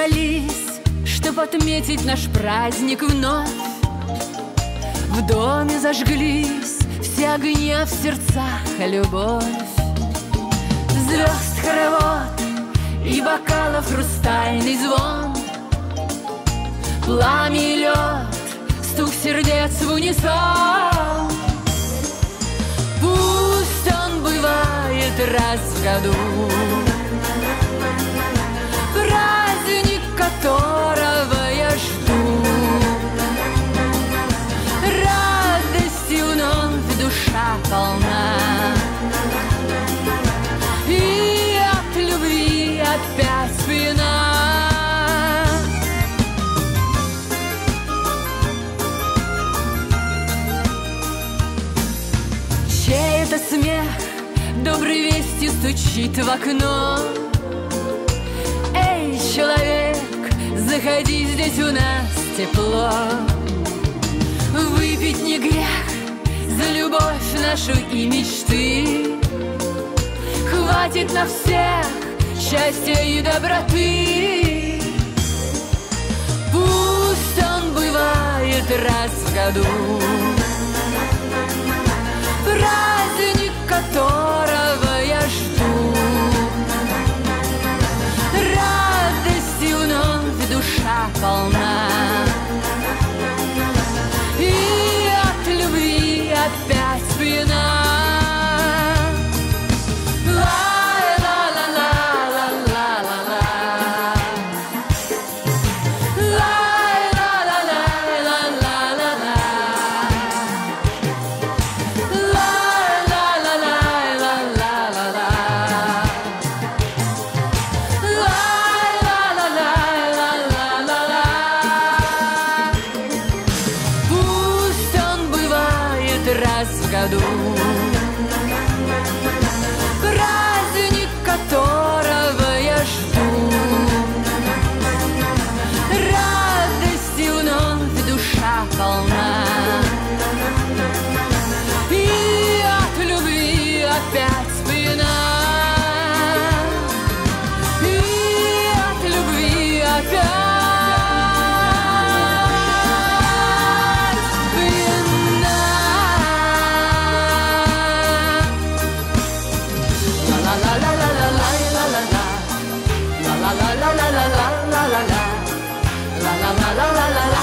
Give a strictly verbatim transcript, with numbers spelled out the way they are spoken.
собрались, чтоб отметить наш праздник вновь. В доме зажглись все огни, а в сердцах любовь. Звезд хоровод и бокалов хрустальный звон, пламя и лед, стук сердец в унисон. Пусть он бывает раз в году, праздник, которого я жду. Радостью вновь душа полна, и от любви опять спина. Чей это смех доброй вестью стучит в окно? Эй, человек, заходи, здесь у нас тепло. Выпить не грех за любовь нашу и мечты. Хватит на всех счастья и доброты. Пусть он бывает раз в году, праздник, которого я жду. Радостью вновь душа полна, и от любви опять спина. Праздник, которого я жду. Радостью вновь душа полна, и от любви опять спина. И от любви опять. La la la la la la la la la la la la la la la la.